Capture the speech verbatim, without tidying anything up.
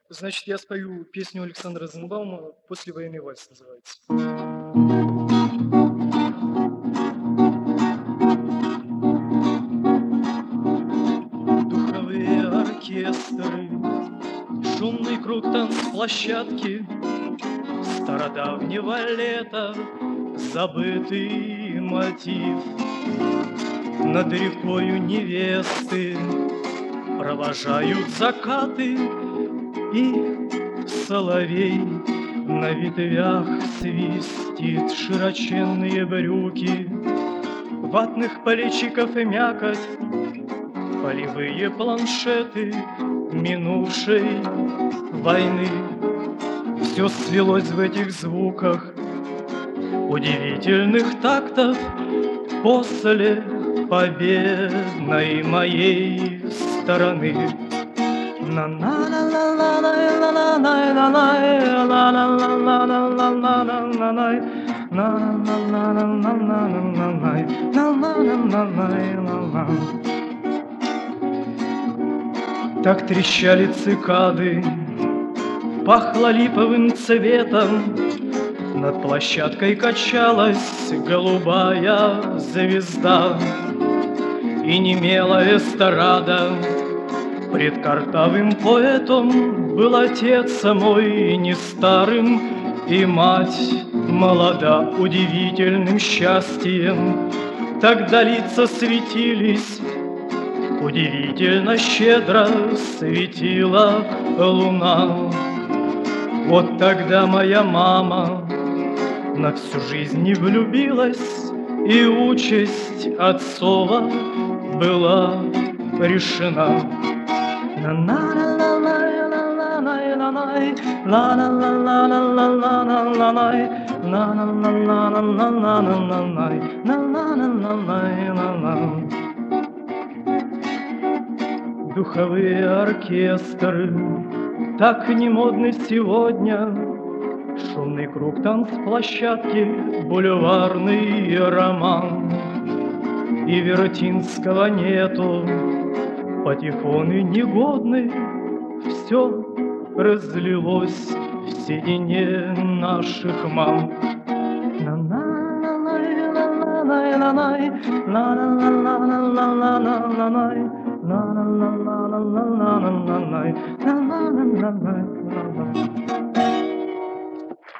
Значит, я спою песню Александра Розенбаума "Послевоенный вальс" называется. Духовые оркестры, шумный круг танцплощадки, стародавнего лета забытый мотив. Над рекою невесты провожают закаты, и соловей на ветвях свистит широченные брюки. Ватных плечиков и мякоть, полевые планшеты минувшей войны. Все свелось в этих звуках удивительных тактов после победной моей стороны. Так трещали цикады, пахло липовым цветом, над площадкой качалась голубая звезда, и немела эстрада. Пред картавым поэтом был отец мой не старым, и мать молода удивительным счастьем. Тогда лица светились, удивительно щедро светила луна. Вот тогда моя мама на всю жизнь не влюбилась, и участь отцова была решена. Духовые оркестры так не модны сегодня, шумный круг танцплощадки, бульварный роман. И Вертинского нету, патефоны негодны, все разлилось в седине наших мам.